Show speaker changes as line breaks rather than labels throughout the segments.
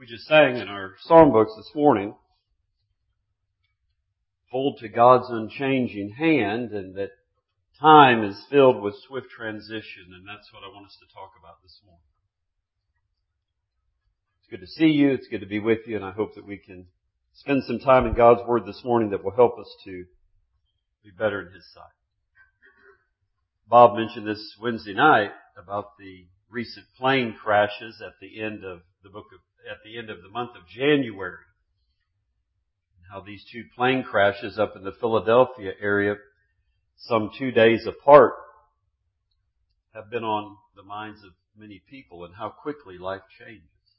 We just sang in our songbooks this morning, hold to God's unchanging hand, and that time is filled with swift transition, and that's what I want us to talk about this morning. It's good to see you, it's good to be with you, and I hope that we can spend some time in God's Word this morning that will help us to be better in His sight. Bob mentioned this Wednesday night about the recent plane crashes at the end of the month of January. How these two plane crashes up in the Philadelphia area, some 2 days apart, have been on the minds of many people, and how quickly life changes.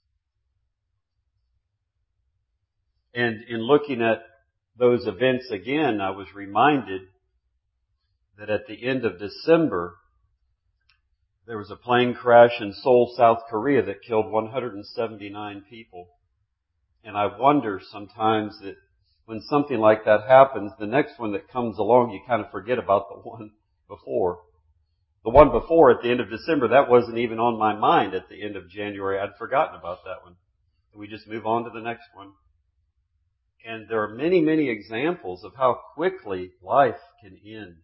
And in looking at those events again, I was reminded that at the end of December, there was a plane crash in Seoul, South Korea that killed 179 people. And I wonder sometimes that when something like that happens, the next one that comes along, you kind of forget about the one before. The one before at the end of December, that wasn't even on my mind at the end of January. I'd forgotten about that one. We just move on to the next one. And there are many, many examples of how quickly life can end.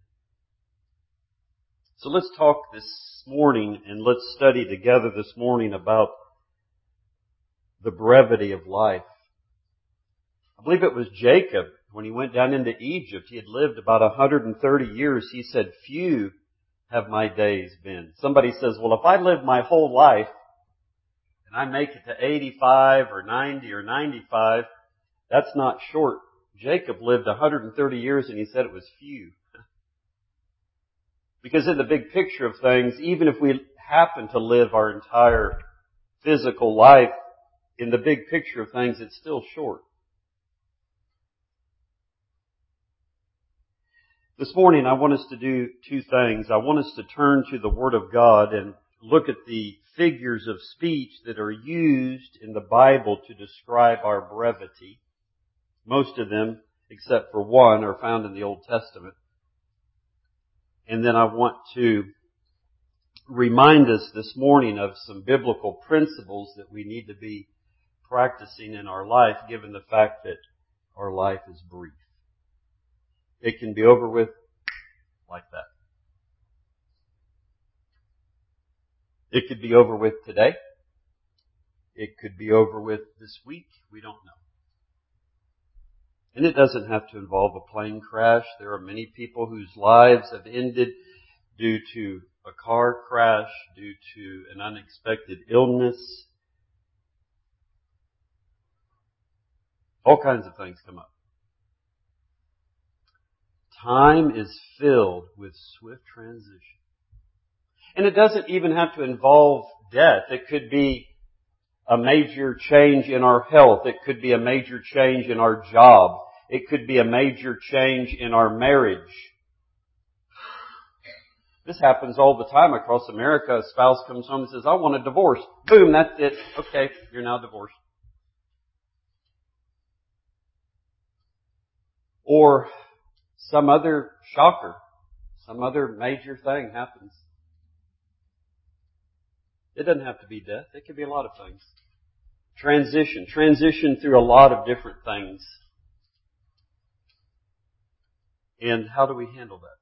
So let's talk this morning and let's study together this morning about the brevity of life. I believe it was Jacob, when he went down into Egypt, he had lived about 130 years. He said, "Few have my days been." Somebody says, well, if I live my whole life and I make it to 85 or 90 or 95, that's not short. Jacob lived 130 years and he said it was few. Because in the big picture of things, even if we happen to live our entire physical life, in the big picture of things, it's still short. This morning, I want us to do two things. I want us to turn to the Word of God and look at the figures of speech that are used in the Bible to describe our brevity. Most of them, except for one, are found in the Old Testament. And then I want to remind us this morning of some biblical principles that we need to be practicing in our life, given the fact that our life is brief. It can be over with like that. It could be over with today. It could be over with this week. We don't know. And it doesn't have to involve a plane crash. There are many people whose lives have ended due to a car crash, due to an unexpected illness. All kinds of things come up. Time is filled with swift transition. And it doesn't even have to involve death. It could be a major change in our health. It could be a major change in our job. It could be a major change in our marriage. This happens all the time across America. A spouse comes home and says, "I want a divorce." Boom, that's it. Okay, you're now divorced. Or some other shocker, some other major thing happens. It doesn't have to be death. It could be a lot of things. Transition through a lot of different things. And how do we handle that?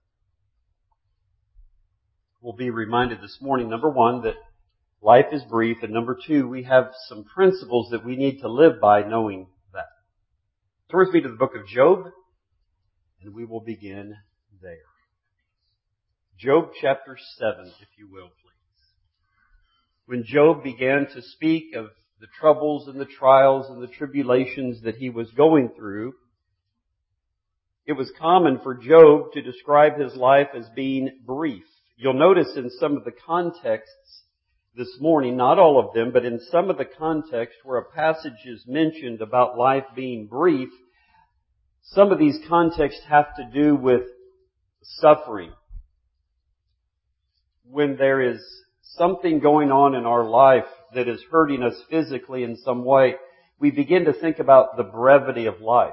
We'll be reminded this morning, number one, that life is brief, and number two, we have some principles that we need to live by knowing that. Turn with me to the book of Job, and we will begin there. Job chapter 7, if you will, please. When Job began to speak of the troubles and the trials and the tribulations that he was going through, it was common for Job to describe his life as being brief. You'll notice in some of the contexts this morning, not all of them, but in some of the context where a passage is mentioned about life being brief, some of these contexts have to do with suffering. When there is something going on in our life that is hurting us physically in some way, we begin to think about the brevity of life.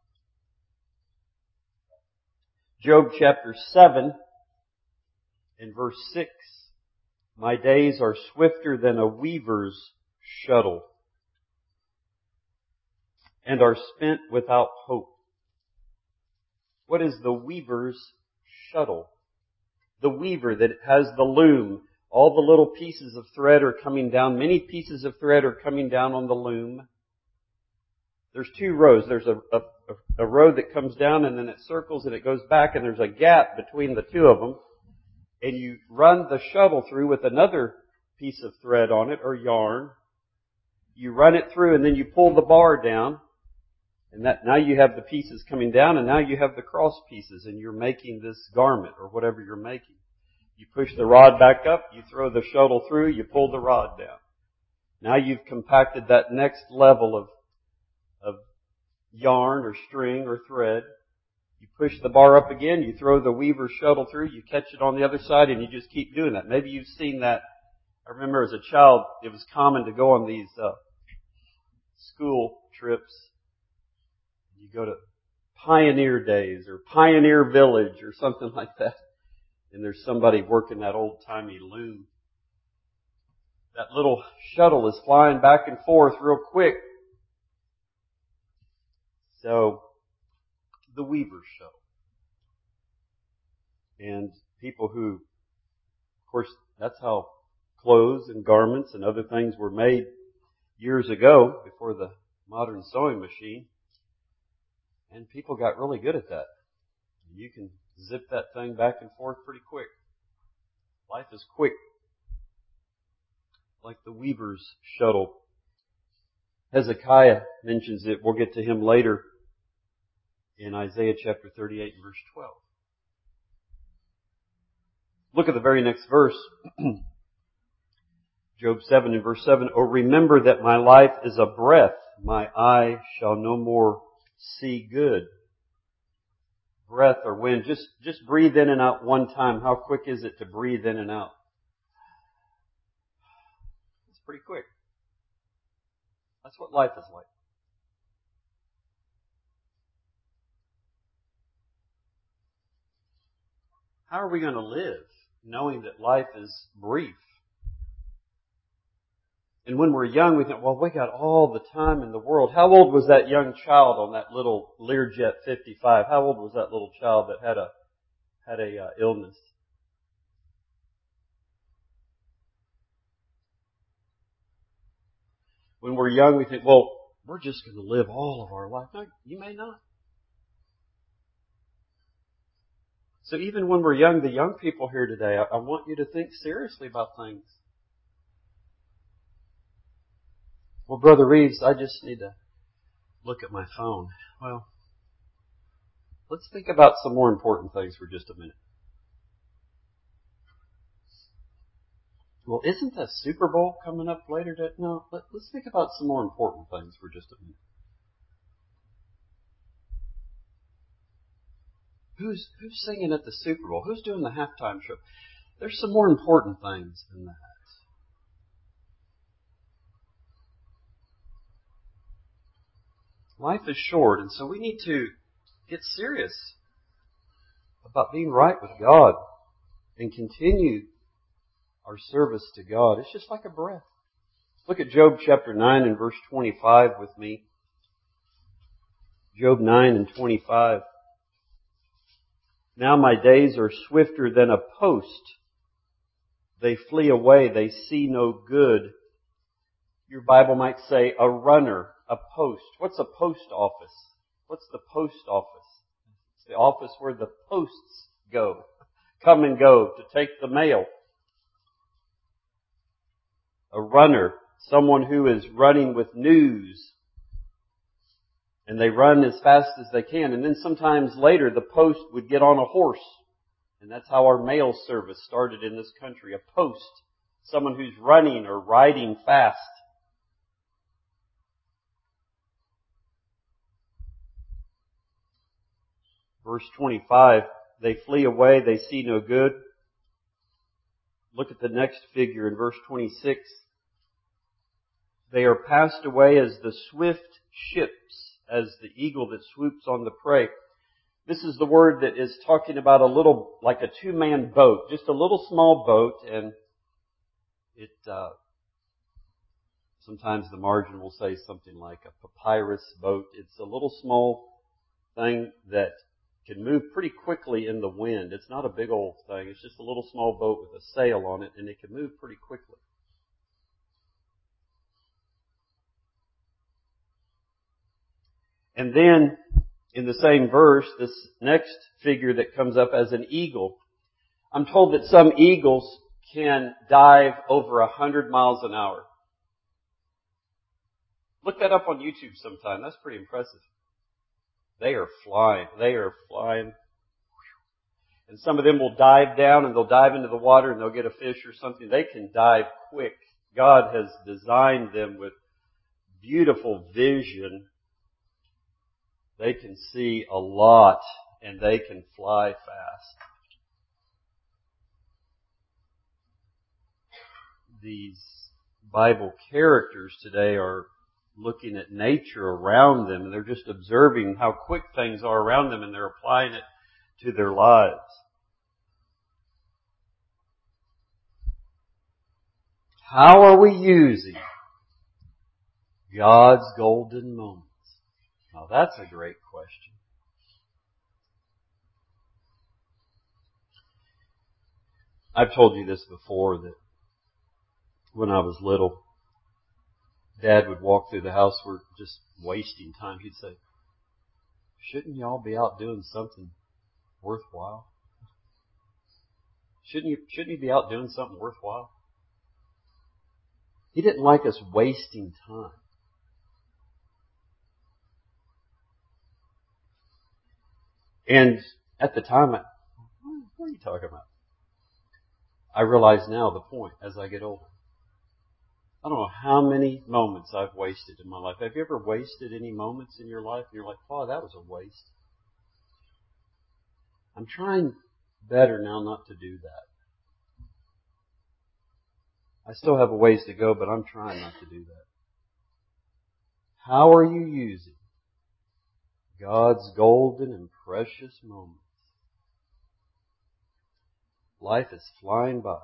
Job chapter 7 and verse 6. "My days are swifter than a weaver's shuttle. and are spent without hope. What is the weaver's shuttle? The weaver that has the loom. All the little pieces of thread are coming down. Many pieces of thread are coming down on the loom. There's two rows. There's a row that comes down and then it circles and it goes back, and there's a gap between the two of them. And you run the shuttle through with another piece of thread on it or yarn. You run it through and then you pull the bar down. And that now you have the pieces coming down, and now you have the cross pieces, and you're making this garment or whatever you're making. You push the rod back up, you throw the shuttle through, you pull the rod down. Now you've compacted that next level of yarn or string or thread. You push the bar up again, you throw the weaver's shuttle through, you catch it on the other side, and you just keep doing that. Maybe you've seen that. I remember as a child, it was common to go on these school trips. You go to Pioneer Days or Pioneer Village or something like that. And there's somebody working that old-timey loom. That little shuttle is flying back and forth real quick. So, the weaver's shuttle. And people who, of course, that's how clothes and garments and other things were made years ago before the modern sewing machine. And people got really good at that. You can zip that thing back and forth pretty quick. Life is quick. Like the weaver's shuttle. Hezekiah mentions it. We'll get to him later in Isaiah chapter 38 and verse 12. Look at the very next verse. Job 7 and verse 7. Oh, remember that my life is a breath. My eye shall no more see good. Breath or wind. Just breathe in and out one time. How quick is it to breathe in and out? It's pretty quick. That's what life is like. How are we going to live knowing that life is brief? And when we're young, we think, well, we got all the time in the world. How old was that young child on that little Learjet 55? How old was that little child that had a illness? When we're young, we think, well, we're just going to live all of our life. No, you may not. So even when we're young, the young people here today, I want you to think seriously about things. Well, Brother Reeves, I just need to look at my phone. Well, let's think about some more important things for just a minute. Well, isn't the Super Bowl coming up later today? No, let's think about some more important things for just a minute. Who's singing at the Super Bowl? Who's doing the halftime show? There's some more important things than that. Life is short, and so we need to get serious about being right with God and continue our service to God. It's just like a breath. Look at Job chapter 9 and verse 25 with me. Job 9 and 25. Now my days are swifter than a post. They flee away. They see no good. Your Bible might say a runner, a post. What's a post office? What's the post office? It's the office where the posts go, come and go to take the mail. A runner, someone who is running with news. And they run as fast as they can. And then sometimes later the post would get on a horse. And that's how our mail service started in this country. A post. Someone who's running or riding fast. Verse 25, they flee away, they see no good. Look at the next figure in verse 26. They are passed away as the swift ships, as the eagle that swoops on the prey. This is the word that is talking about a little, like a two-man boat, just a little small boat, and it Sometimes the margin will say something like a papyrus boat. It's a little small thing that can move pretty quickly in the wind. It's not a big old thing. It's just a little small boat with a sail on it, and it can move pretty quickly. And then, in the same verse, this next figure that comes up as an eagle. I'm told that some eagles can dive over 100 miles an hour. Look that up on YouTube sometime. That's pretty impressive. They are flying. And some of them will dive down and they'll dive into the water and they'll get a fish or something. They can dive quick. God has designed them with beautiful vision. They can see a lot and they can fly fast. These Bible characters today are looking at nature around them, and they're just observing how quick things are around them, and they're applying it to their lives. How are we using God's golden moments? Now that's a great question. I've told you this before, that when I was little, Dad would walk through the house, we're just wasting time. He'd say, shouldn't y'all be out doing something worthwhile? Shouldn't you be out doing something worthwhile? He didn't like us wasting time. And at the time, what are you talking about? I realize now the point as I get older. I don't know how many moments I've wasted in my life. Have you ever wasted any moments in your life and you're like, oh, that was a waste? I'm trying better now not to do that. I still have a ways to go, but I'm trying not to do that. How are you using God's golden and precious moments? Life is flying by.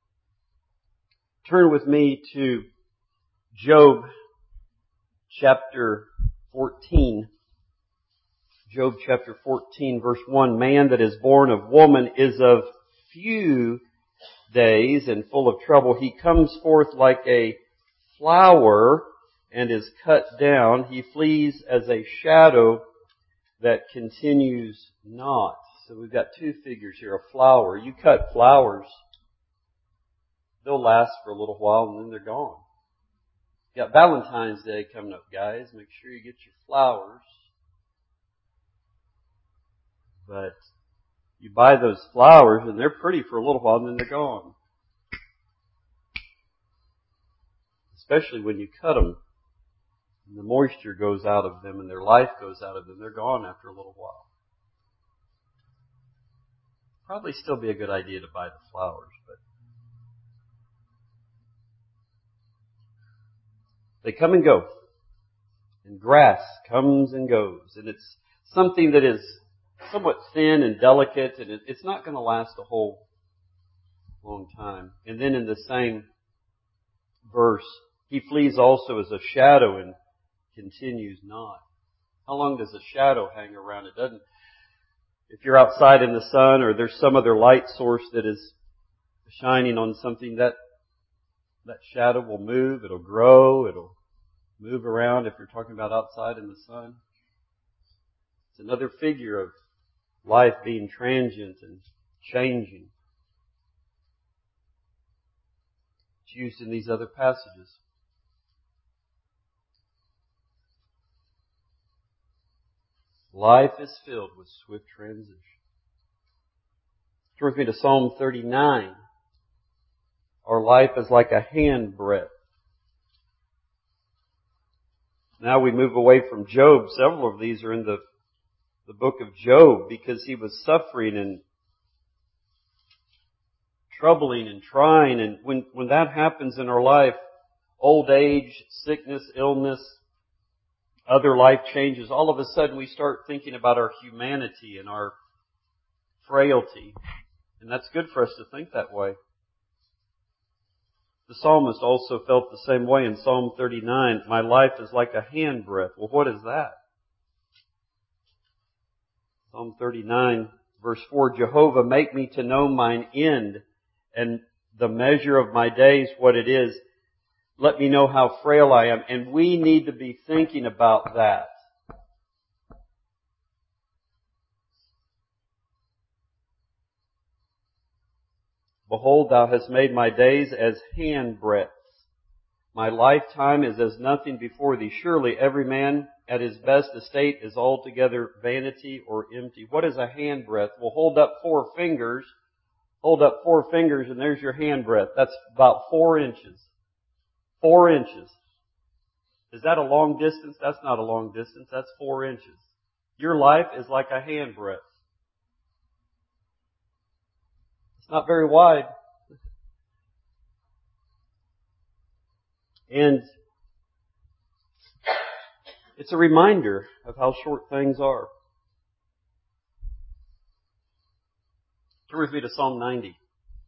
Turn with me to Job chapter 14. Job chapter 14 verse 1. Man that is born of woman is of few days and full of trouble. He comes forth like a flower and is cut down. He flees as a shadow that continues not. So we've got two figures here. A flower. You cut flowers, they'll last for a little while and then they're gone. You got Valentine's Day coming up, guys. Make sure you get your flowers. But you buy those flowers and they're pretty for a little while and then they're gone. Especially when you cut them. And the moisture goes out of them and their life goes out of them. They're gone after a little while. Probably still be a good idea to buy the flowers, but they come and go. And grass comes and goes. And it's something that is somewhat thin and delicate, and it's not going to last a whole long time. And then in the same verse, he flees also as a shadow and continues not. How long does a shadow hang around? It doesn't. If you're outside in the sun or there's some other light source that is shining on something, that shadow will move, it'll grow, it'll move around if you're talking about outside in the sun. It's another figure of life being transient and changing. It's used in these other passages. Life is filled with swift transition. Turn with me to Psalm 39. Our life is like a handbreadth. Now we move away from Job. Several of these are in the book of Job because he was suffering and troubling and trying. And when that happens in our life, old age, sickness, illness, other life changes, all of a sudden we start thinking about our humanity and our frailty. And that's good for us to think that way. The psalmist also felt the same way in Psalm 39. My life is like a handbreadth. Well, what is that? Psalm 39, verse 4, Jehovah, make me to know mine end and the measure of my days, what it is. Let me know how frail I am. And we need to be thinking about that. Behold, thou hast made my days as handbreadths. My lifetime is as nothing before thee. Surely every man at his best estate is altogether vanity or empty. What is a handbreadth? Well, hold up 4 fingers. Hold up 4 fingers and there's your handbreadth. That's about 4 inches. 4 inches. Is that a long distance? That's not a long distance. That's 4 inches. Your life is like a handbreadth. It's not very wide. And it's a reminder of how short things are. Turn with me to Psalm 90.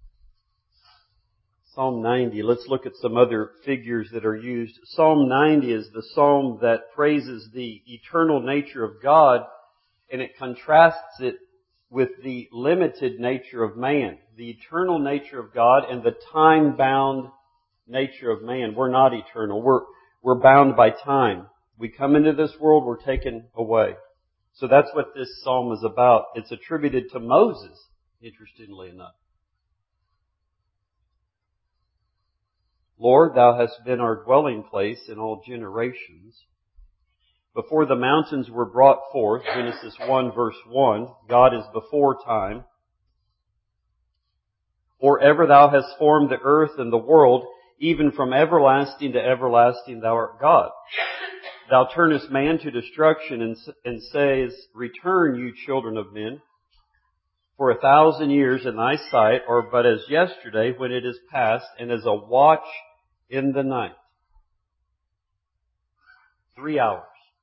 Psalm 90. Let's look at some other figures that are used. Psalm 90 is the psalm that praises the eternal nature of God, and it contrasts it with the limited nature of man. The eternal nature of God and the time-bound nature of man. We're not eternal. We're bound by time. We come into this world, we're taken away. So that's what this psalm is about. It's attributed to Moses, interestingly enough. Lord, thou hast been our dwelling place in all generations. Before the mountains were brought forth, Genesis 1 verse 1, God is before time. Or ever thou hast formed the earth and the world, even from everlasting to everlasting thou art God. Thou turnest man to destruction and says, return, you children of men. For 1,000 years in thy sight are but as yesterday when it is past, and as a watch in the night. 3 hours.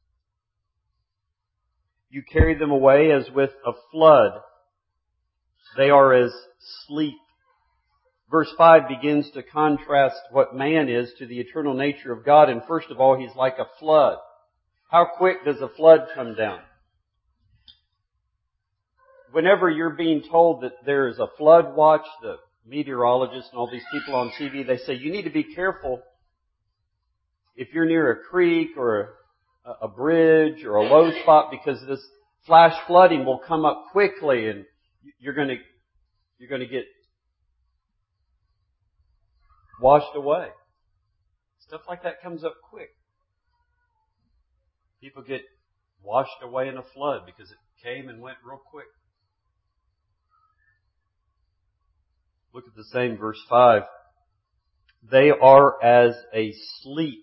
You carry them away as with a flood. They are as sleep. Verse 5 begins to contrast what man is to the eternal nature of God. And first of all, he's like a flood. How quick does a flood come down? Whenever you're being told that there is a flood watch, the meteorologists and all these people on TV, they say you need to be careful if you're near a creek or a bridge or a low spot, because this flash flooding will come up quickly and you're going to get washed away. Stuff like that comes up quick. People get washed away in a flood because it came and went real quick. Look at the same verse 5. They are as a sleep.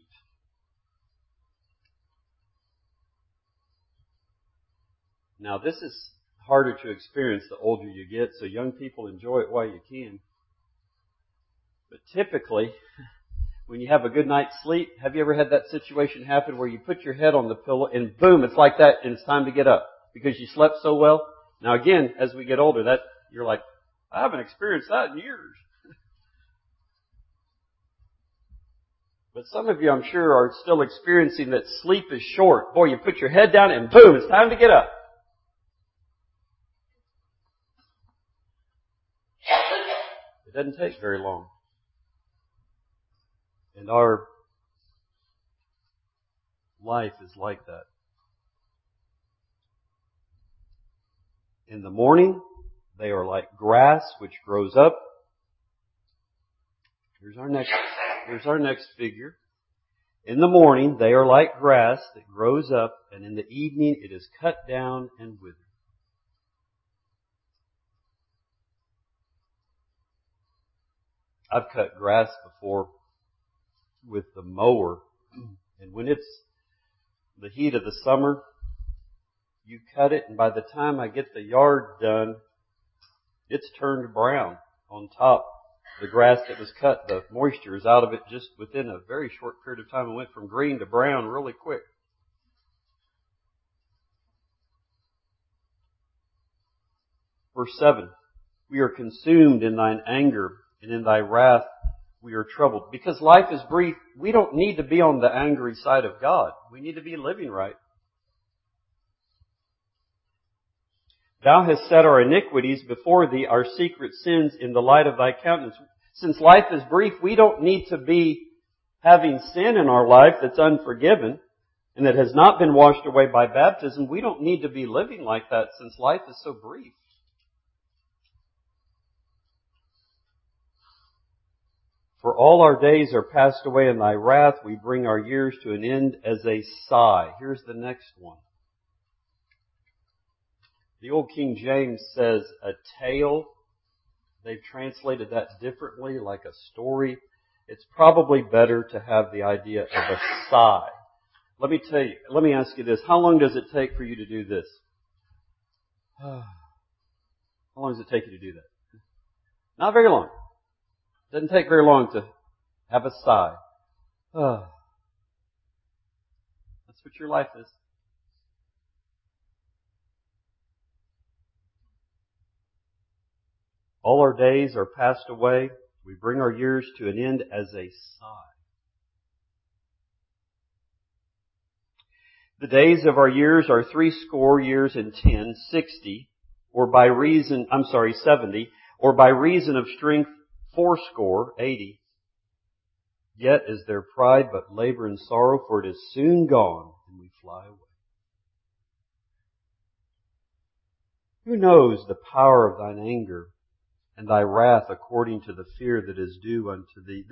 Now this is harder to experience the older you get, so young people enjoy it while you can. But typically, when you have a good night's sleep, have you ever had that situation happen where you put your head on the pillow and boom, it's like that and it's time to get up because you slept so well? Now again, as we get older, that you're like, I haven't experienced that in years. But some of you, I'm sure, are still experiencing that sleep is short. Boy, you put your head down and boom, it's time to get up. It doesn't take very long. And our life is like that. In the morning, they are like grass which grows up. Here's our next figure. In the morning, they are like grass that grows up, and in the evening it is cut down and withered. I've cut grass before with the mower, and when it's the heat of the summer, you cut it, and by the time I get the yard done, it's turned brown on top. The grass that was cut, the moisture is out of it just within a very short period of time. It went from green to brown really quick. Verse 7, we are consumed in thine anger, and in thy wrath we are troubled. Because life is brief, we don't need to be on the angry side of God. We need to be living right. Thou hast set our iniquities before thee, our secret sins in the light of thy countenance. Since life is brief, we don't need to be having sin in our life that's unforgiven and that has not been washed away by baptism. We don't need to be living like that since life is so brief. For all our days are passed away in thy wrath. We bring our years to an end as a sigh. Here's the next one. The old King James says a tale. They've translated that differently, like a story. It's probably better to have the idea of a sigh. Let me ask you this. How long does it take for you to do this? How long does it take you to do that? Not very long. It doesn't take very long to have a sigh. That's what your life is. All our days are passed away. We bring our years to an end as a sigh. The days of our years are 60 years and 10, 60, 70, or by reason of strength 80. Yet is their pride but labor and sorrow, for it is soon gone, and we fly away. Who knows the power of thine anger, and thy wrath according to the fear that is due unto thee?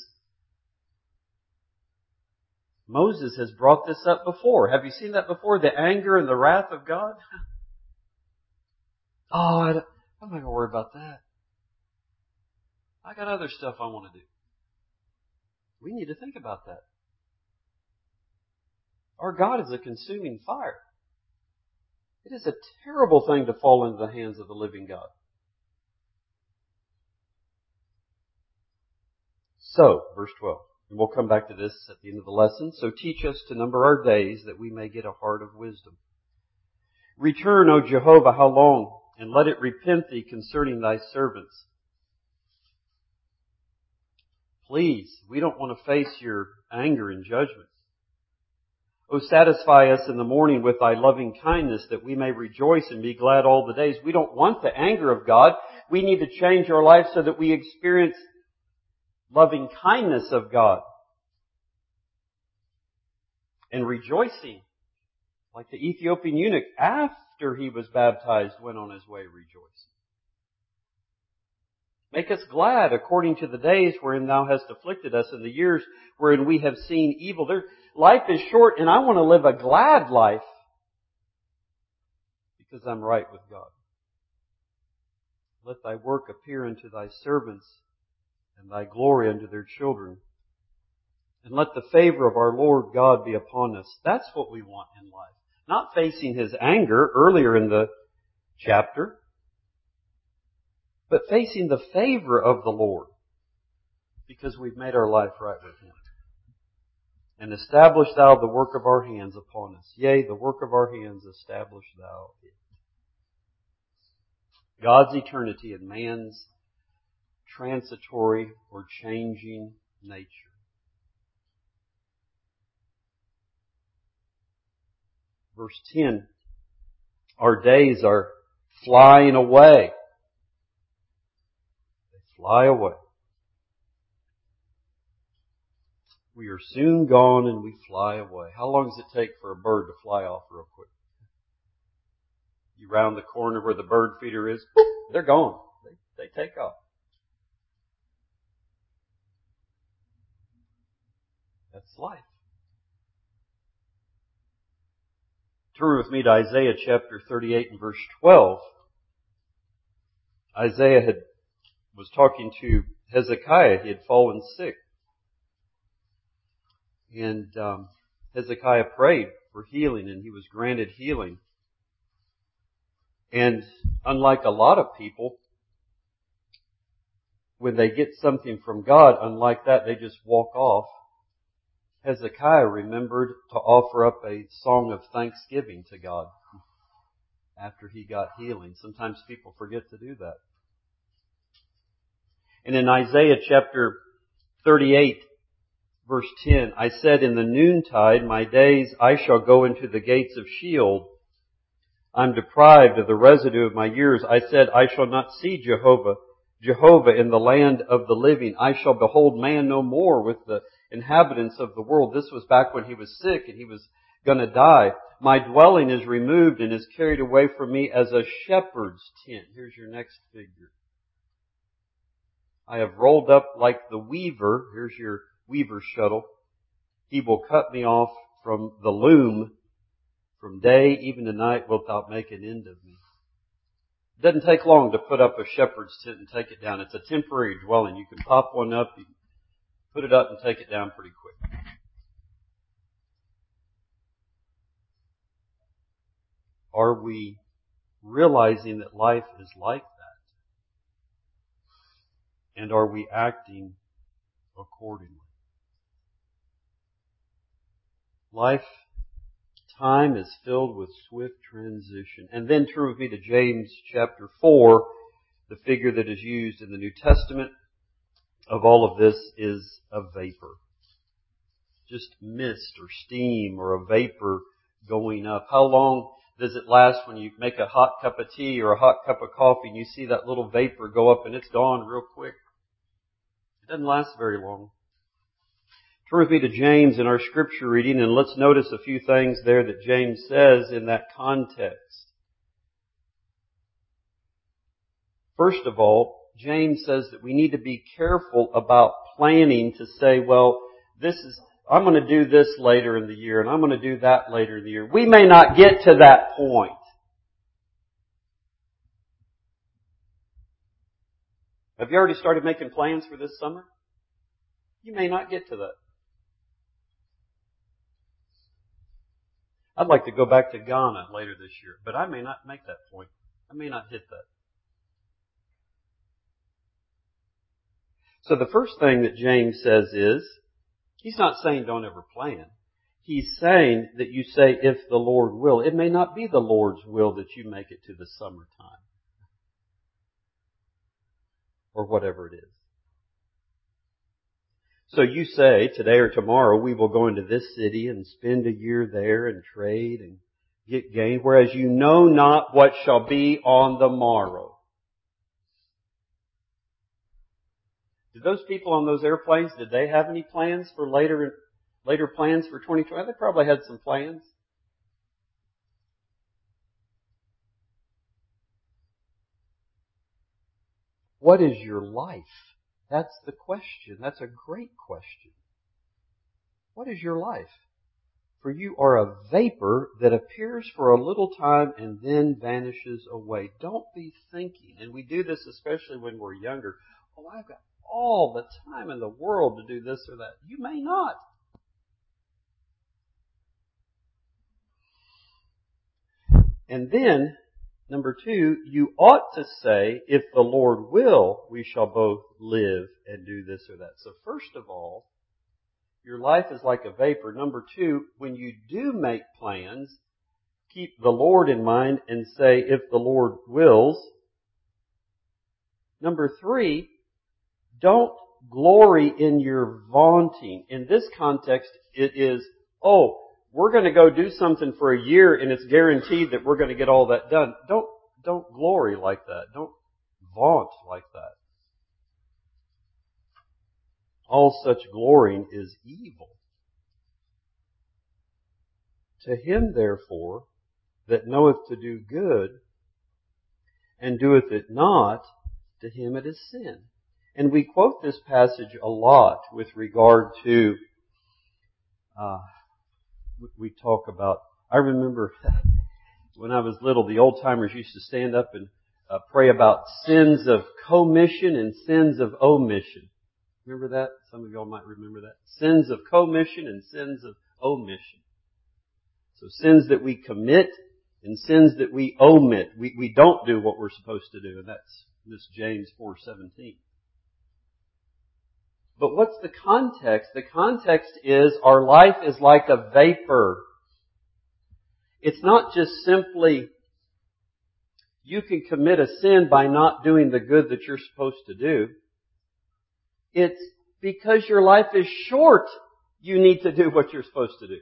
Moses has brought this up before. Have you seen that before? The anger and the wrath of God? I'm not going to worry about that. I got other stuff I want to do. We need to think about that. Our God is a consuming fire. It is a terrible thing to fall into the hands of the living God. So, verse 12. And we'll come back to this at the end of the lesson. So teach us to number our days that we may get a heart of wisdom. Return, O Jehovah, how long? And let it repent thee concerning thy servants. Please, we don't want to face your anger and judgment. O satisfy us in the morning with thy loving kindness that we may rejoice and be glad all the days. We don't want the anger of God. We need to change our life so that we experience loving kindness of God. And rejoicing. Like the Ethiopian eunuch, after he was baptized, went on his way rejoicing. Make us glad according to the days wherein thou hast afflicted us, and the years wherein we have seen evil. Life is short, and I want to live a glad life because I'm right with God. Let thy work appear unto thy servants, and thy glory unto their children. And let the favor of our Lord God be upon us. That's what we want in life. Not facing His anger earlier in the chapter, but facing the favor of the Lord because we've made our life right with Him. And establish thou the work of our hands upon us. Yea, the work of our hands establish thou it. God's eternity and man's transitory or changing nature. Verse 10, our days are flying away. They fly away. We are soon gone and we fly away. How long does it take for a bird to fly off real quick? You round the corner where the bird feeder is, boop, they're gone. They take off. That's life. Turn with me to Isaiah chapter 38 and verse 12. Isaiah was talking to Hezekiah. He had fallen sick. And Hezekiah prayed for healing, and he was granted healing. And unlike a lot of people, when they get something from God, unlike that, they just walk off. Hezekiah remembered to offer up a song of thanksgiving to God after he got healing. Sometimes people forget to do that. And in Isaiah chapter 38, verse 10, I said in the noontide, my days I shall go into the gates of Sheol. I'm deprived of the residue of my years. I said, I shall not see Jehovah in the land of the living. I shall behold man no more with the inhabitants of the world. This was back when he was sick and he was going to die. My dwelling is removed and is carried away from me as a shepherd's tent. Here's your next figure. I have rolled up like the weaver. Here's your weaver's shuttle. He will cut me off from the loom. From day even to night wilt thou make an end of me. It doesn't take long to put up a shepherd's tent and take it down. It's a temporary dwelling. You can pop one up, you can put it up and take it down pretty quick. Are we realizing that life is like that? And are we acting accordingly? Time is filled with swift transition. And then turn with me to James chapter 4. The figure that is used in the New Testament of all of this is a vapor. Just mist or steam or a vapor going up. How long does it last when you make a hot cup of tea or a hot cup of coffee and you see that little vapor go up and it's gone real quick? It doesn't last very long. Turn with me to James in our scripture reading, and let's notice a few things there that James says in that context. First of all, James says that we need to be careful about planning to say, well, I'm going to do this later in the year, and I'm going to do that later in the year. We may not get to that point. Have you already started making plans for this summer? You may not get to that. I'd like to go back to Ghana later this year, but I may not make that point. I may not hit that. So the first thing that James says is, he's not saying don't ever plan. He's saying that you say, if the Lord will. It may not be the Lord's will that you make it to the summertime. Or whatever it is. So you say, today or tomorrow, we will go into this city and spend a year there and trade and get gain, whereas you know not what shall be on the morrow. Did those people on those airplanes, did they have any plans for later plans for 2020? They probably had some plans. What is your life? That's the question. That's a great question. What is your life? For you are a vapor that appears for a little time and then vanishes away. Don't be thinking, and we do this especially when we're younger, oh, I've got all the time in the world to do this or that. You may not. And then, number 2, you ought to say, if the Lord will, we shall both live and do this or that. So first of all, your life is like a vapor. Number 2, when you do make plans, keep the Lord in mind and say, if the Lord wills. Number 3, don't glory in your vaunting. In this context, it is, we're going to go do something for a year and it's guaranteed that we're going to get all that done. Don't glory like that. Don't vaunt like that. All such glorying is evil. To him, therefore, that knoweth to do good, and doeth it not, to him it is sin. And we quote this passage a lot with regard to, we talk about, I remember when I was little, the old timers used to stand up and pray about sins of commission and sins of omission. Remember that? Some of y'all might remember that. Sins of commission and sins of omission. So sins that we commit and sins that we omit. We don't do what we're supposed to do, and that's this James 4:17. But what's the context? The context is our life is like a vapor. It's not just simply you can commit a sin by not doing the good that you're supposed to do. It's Because your life is short, you need to do what you're supposed to do.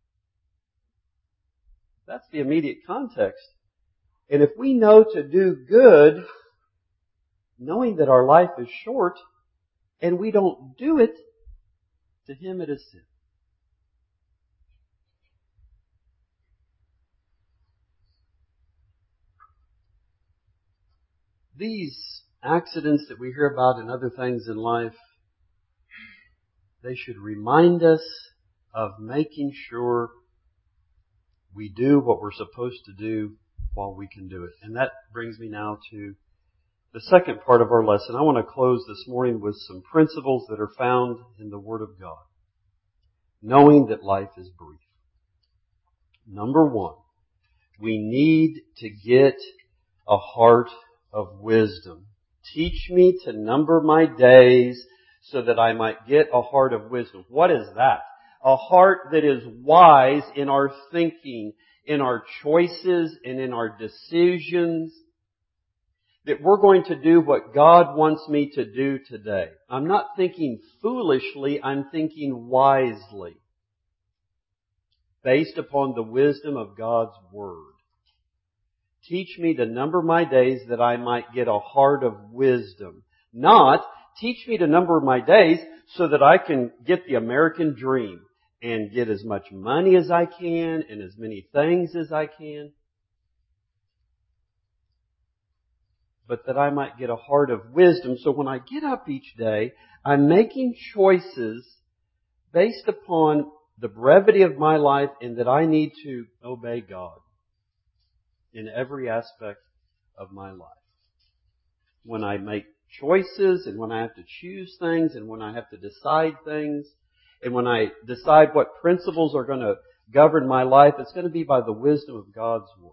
That's the immediate context. And if we know to do good, knowing that our life is short, and we don't do it, to Him it is sin. These accidents that we hear about and other things in life, they should remind us of making sure we do what we're supposed to do while we can do it. And that brings me now to the second part of our lesson. I want to close this morning with some principles that are found in the Word of God. Knowing that life is brief. Number one, we need to get a heart of wisdom. Teach me to number my days so that I might get a heart of wisdom. What is that? A heart that is wise in our thinking, in our choices, and in our decisions. That we're going to do what God wants me to do today. I'm not thinking foolishly, I'm thinking wisely. Based upon the wisdom of God's Word. Teach me to number my days that I might get a heart of wisdom. Not, teach me to number my days so that I can get the American dream and get as much money as I can and as many things as I can. But that I might get a heart of wisdom so when I get up each day, I'm making choices based upon the brevity of my life and that I need to obey God in every aspect of my life. When I make choices and when I have to choose things and when I have to decide things and when I decide what principles are going to govern my life, it's going to be by the wisdom of God's Word.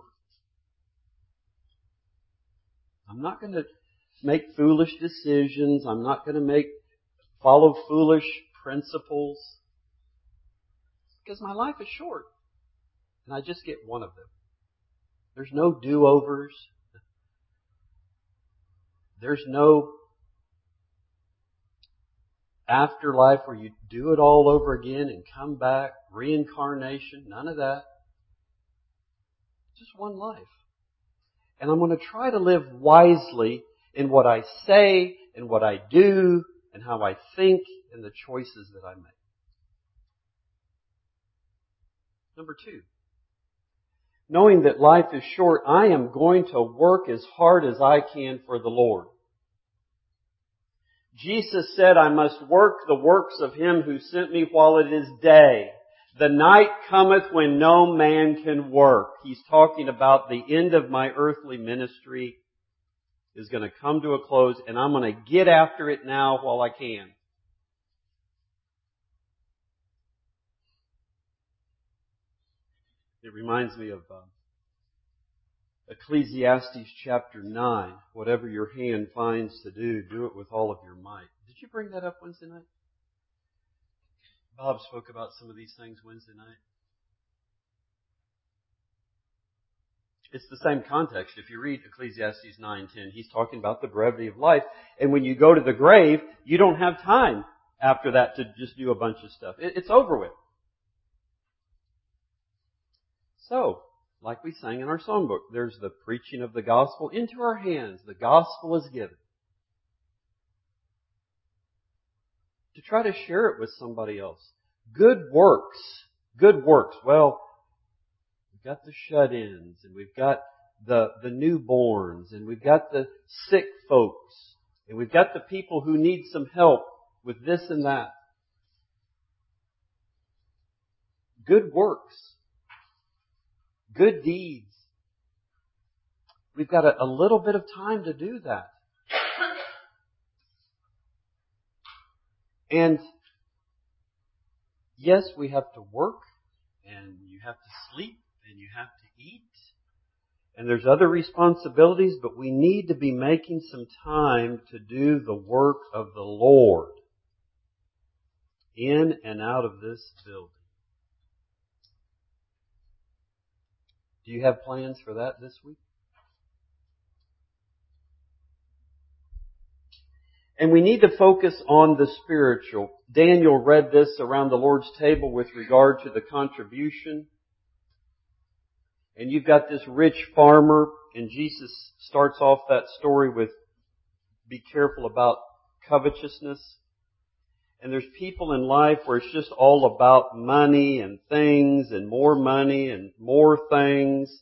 I'm not going to make foolish decisions. I'm not going to follow foolish principles. Because my life is short. And I just get one of them. There's no do-overs. There's no afterlife where you do it all over again and come back, reincarnation, none of that. Just one life. And I'm going to try to live wisely in what I say and what I do and how I think and the choices that I make. Number two, knowing that life is short, I am going to work as hard as I can for the Lord. Jesus said, I must work the works of Him who sent me while it is day. The night cometh when no man can work. He's talking about the end of my earthly ministry is going to come to a close, and I'm going to get after it now while I can. It reminds me of Ecclesiastes chapter 9. Whatever your hand finds to do, do it with all of your might. Did you bring that up Wednesday night? Bob spoke about some of these things Wednesday night. It's the same context. If you read Ecclesiastes 9:10, he's talking about the brevity of life. And when you go to the grave, you don't have time after that to just do a bunch of stuff. It's over with. So, like we sang in our songbook, there's the preaching of the gospel into our hands. The gospel is given. To try to share it with somebody else. Good works. Good works. Well, we've got the shut-ins, and we've got the newborns, and we've got the sick folks, and we've got the people who need some help with this and that. Good works. Good deeds. We've got a little bit of time to do that. And yes, we have to work, and you have to sleep, and you have to eat, and there's other responsibilities, but we need to be making some time to do the work of the Lord in and out of this building. Do you have plans for that this week? And we need to focus on the spiritual. Daniel read this around the Lord's table with regard to the contribution. And you've got this rich farmer, and Jesus starts off that story with, be careful about covetousness. And there's people in life where it's just all about money and things and more things.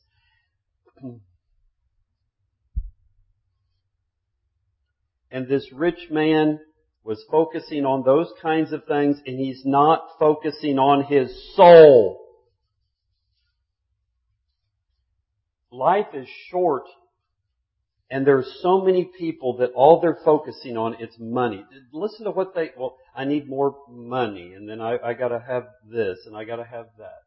And this rich man was focusing on those kinds of things, and he's not focusing on his soul. Life is short, and there's so many people that all they're focusing on is money. Listen to what I need more money, and then I gotta have this, and I gotta have that.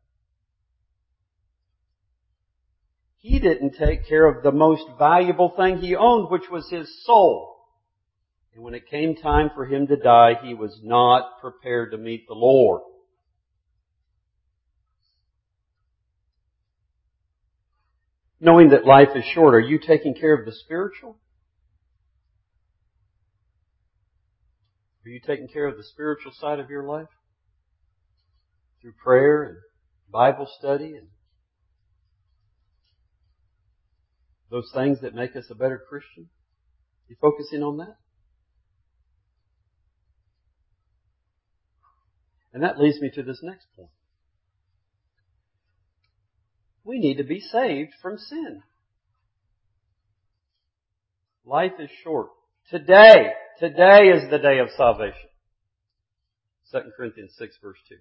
He didn't take care of the most valuable thing he owned, which was his soul. And when it came time for him to die, he was not prepared to meet the Lord. Knowing that life is short, are you taking care of the spiritual? Are you taking care of the spiritual side of your life? Through prayer and Bible study and those things that make us a better Christian? You focusing on that? And that leads me to this next point. We need to be saved from sin. Life is short. Today is the day of salvation. 2 Corinthians 6 verse 2.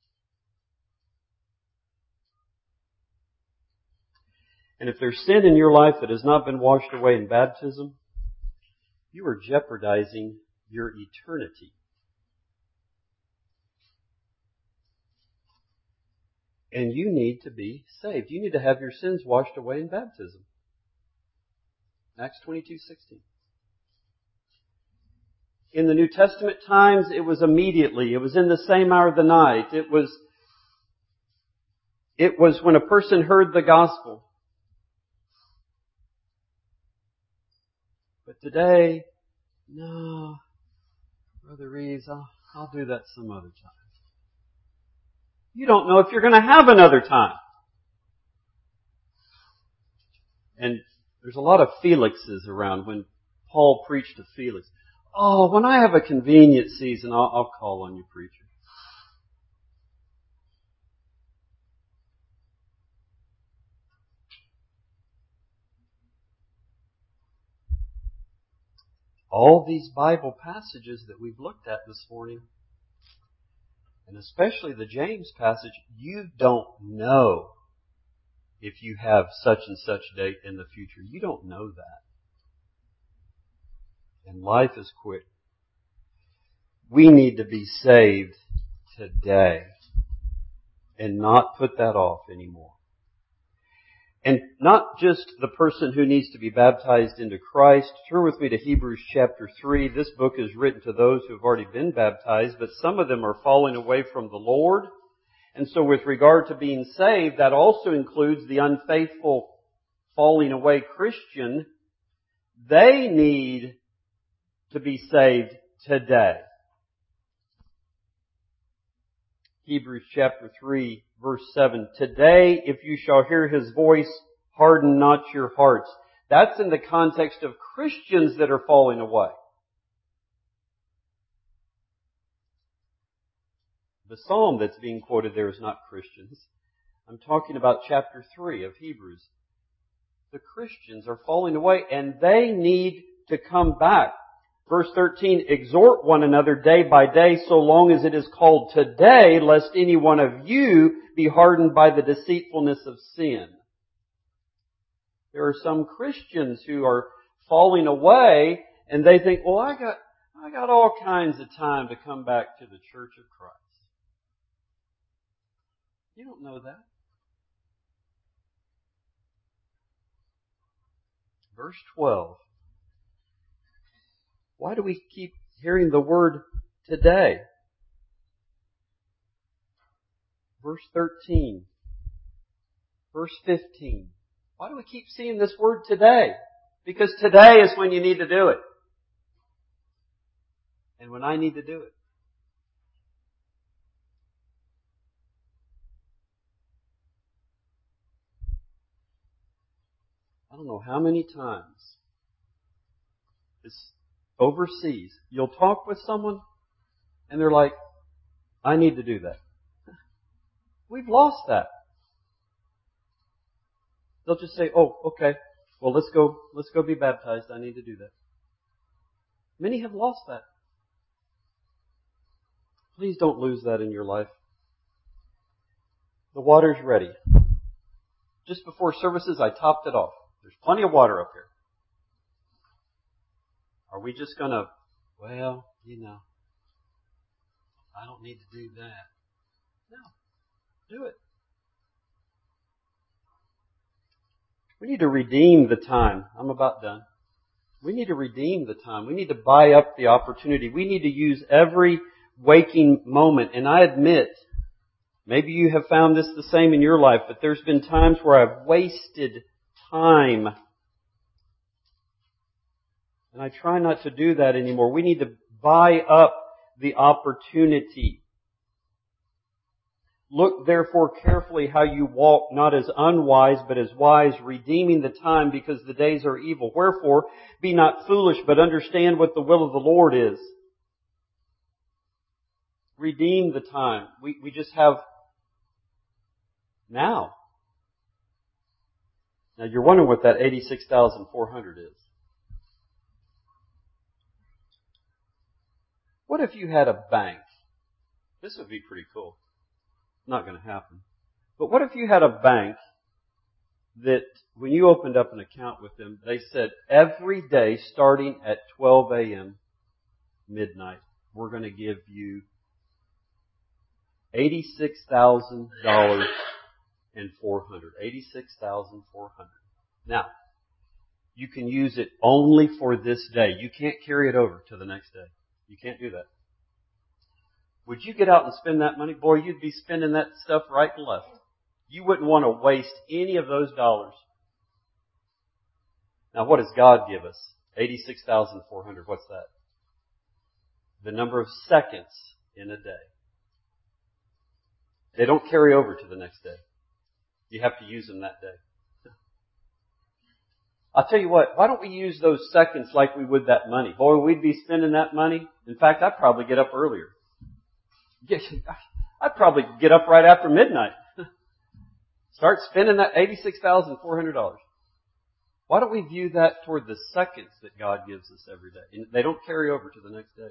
And if there's sin in your life that has not been washed away in baptism, you are jeopardizing your eternity. And you need to be saved. You need to have your sins washed away in baptism. Acts 22:16. In the New Testament times, it was immediately. It was in the same hour of the night. It was when a person heard the gospel. But today, no, Brother Reeves, I'll do that some other time. You don't know if you're going to have another time. And there's a lot of Felixes around. When Paul preached to Felix, oh, when I have a convenient season, I'll call on you, preacher. All these Bible passages that we've looked at this morning, and especially the James passage, you don't know if you have such and such date in the future. You don't know that. And life is quick. We need to be saved today and not put that off anymore. And not just the person who needs to be baptized into Christ. Turn with me to Hebrews chapter 3. This book is written to those who have already been baptized, but some of them are falling away from the Lord. And so with regard to being saved, that also includes the unfaithful, falling away Christian. They need to be saved today. Hebrews chapter 3, verse 7. Today, if you shall hear His voice, harden not your hearts. That's in the context of Christians that are falling away. The psalm that's being quoted there is not Christians. I'm talking about chapter 3 of Hebrews. The Christians are falling away and they need to come back. Verse 13, exhort one another day by day so long as it is called today, lest any one of you be hardened by the deceitfulness of sin. There are some Christians who are falling away and they think, well, I got all kinds of time to come back to the Church of Christ. You don't know that. Verse 12. Why do we keep hearing the word today? Verse 13. Verse 15. Why do we keep seeing this word today? Because today is when you need to do it. and when I need to do it. I don't know how many times this overseas, you'll talk with someone and they're like, I need to do that. We've lost that. They'll just say, oh, okay, well let's go be baptized. I need to do that. Many have lost that. Please don't lose that in your life. The water's ready. Just before services, I topped it off. There's plenty of water up here. Are we just going to, well, I don't need to do that. No. Do it. We need to redeem the time. I'm about done. We need to redeem the time. We need to buy up the opportunity. We need to use every waking moment. And I admit, maybe you have found this the same in your life, but there's been times where I've wasted time. And I try not to do that anymore. We need to buy up the opportunity. Look therefore carefully how you walk, not as unwise, but as wise, redeeming the time, because the days are evil. Wherefore, be not foolish, but understand what the will of the Lord is. Redeem the time. We just have now. Now you're wondering what that 86,400 is. What if you had a bank? This would be pretty cool. Not going to happen. But what if you had a bank that when you opened up an account with them, they said every day starting at 12 a.m. midnight, we're going to give you $86,400. $86,400. Now, you can use it only for this day. You can't carry it over to the next day. You can't do that. Would you get out and spend that money? Boy, you'd be spending that stuff right and left. You wouldn't want to waste any of those dollars. Now, what does God give us? 86,400. What's that? The number of seconds in a day. They don't carry over to the next day. You have to use them that day. I'll tell you what, why don't we use those seconds like we would that money? Boy, we'd be spending that money. In fact, I'd probably get up earlier. I'd probably get up right after midnight. Start spending that $86,400. Why don't we view that toward the seconds that God gives us every day? And they don't carry over to the next day.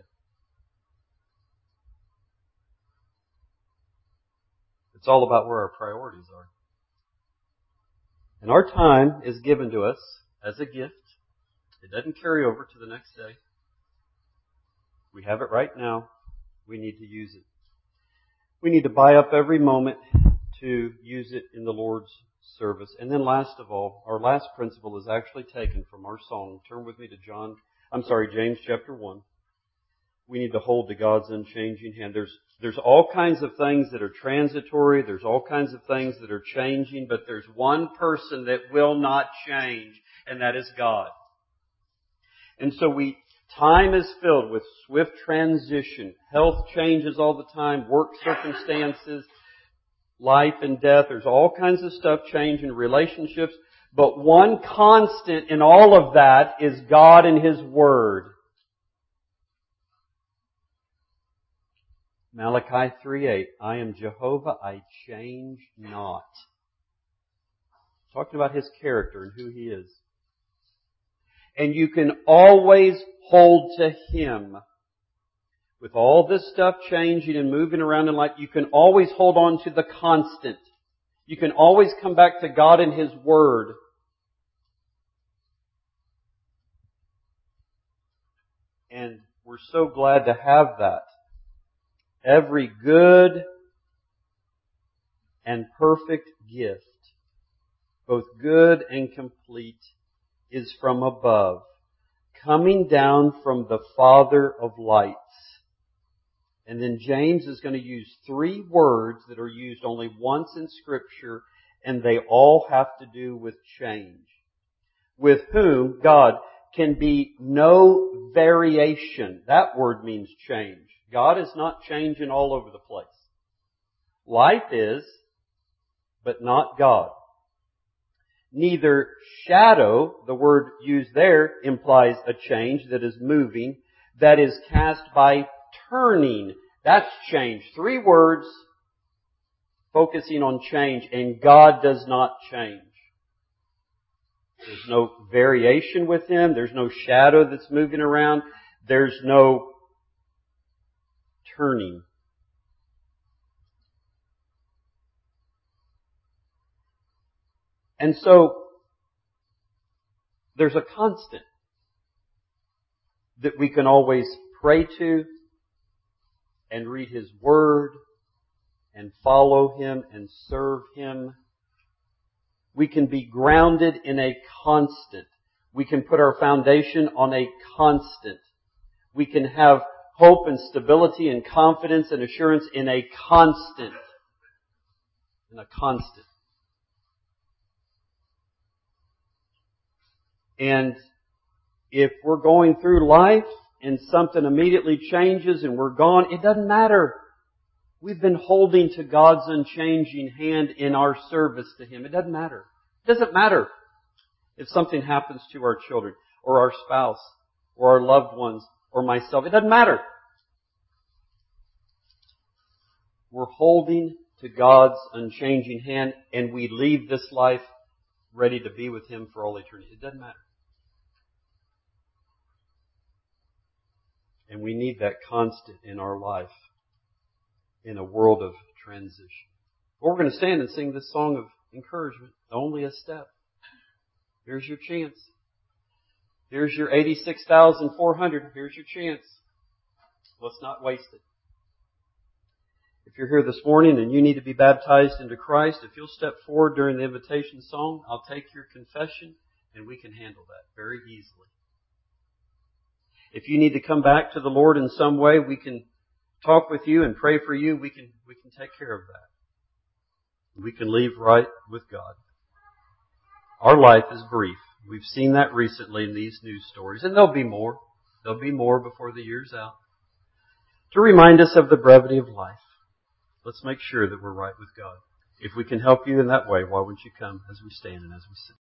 It's all about where our priorities are. And our time is given to us as a gift. It doesn't carry over to the next day. We have it right now. We need to use it. We need to buy up every moment to use it in the Lord's service. And then last of all, our last principle is actually taken from our song. Turn with me to James chapter 1. We need to hold to God's unchanging hand. There's all kinds of things that are transitory. There's all kinds of things that are changing, but there's one person that will not change, and that is God. And so time is filled with swift transition. Health changes all the time. Work circumstances, life and death. There's all kinds of stuff changing, relationships. But one constant in all of that is God and His Word. Malachi 3:8, I am Jehovah, I change not. Talking about His character and who He is. And you can always hold to Him. With all this stuff changing and moving around in life, you can always hold on to the constant. You can always come back to God and His Word. And we're so glad to have that. Every good and perfect gift, both good and complete, is from above, coming down from the Father of lights. And then James is going to use 3 words that are used only once in Scripture, and they all have to do with change. With whom God can be no variation. That word means change. God is not changing all over the place. Life is, but not God. Neither shadow, the word used there, implies a change that is moving, that is cast by turning. That's change. 3 words focusing on change, and God does not change. There's no variation with Him. There's no shadow that's moving around. There's no turning. And so, there's a constant that we can always pray to and read His Word and follow Him and serve Him. We can be grounded in a constant. We can put our foundation on a constant. We can have hope and stability and confidence and assurance in a constant. In a constant. And if we're going through life and something immediately changes and we're gone, it doesn't matter. We've been holding to God's unchanging hand in our service to Him. It doesn't matter. It doesn't matter if something happens to our children or our spouse or our loved ones or myself. It doesn't matter. We're holding to God's unchanging hand and we leave this life ready to be with Him for all eternity. It doesn't matter. And we need that constant in our life in a world of transition. Well, we're going to stand and sing this song of encouragement. Only a step. Here's your chance. Here's your 86,400. Here's your chance. Let's not waste it. If you're here this morning and you need to be baptized into Christ, if you'll step forward during the invitation song, I'll take your confession and we can handle that very easily. If you need to come back to the Lord in some way, we can talk with you and pray for you. We can take care of that. We can leave right with God. Our life is brief. We've seen that recently in these news stories, and there'll be more. There'll be more before the year's out. To remind us of the brevity of life, let's make sure that we're right with God. If we can help you in that way, why wouldn't you come as we stand and as we sing?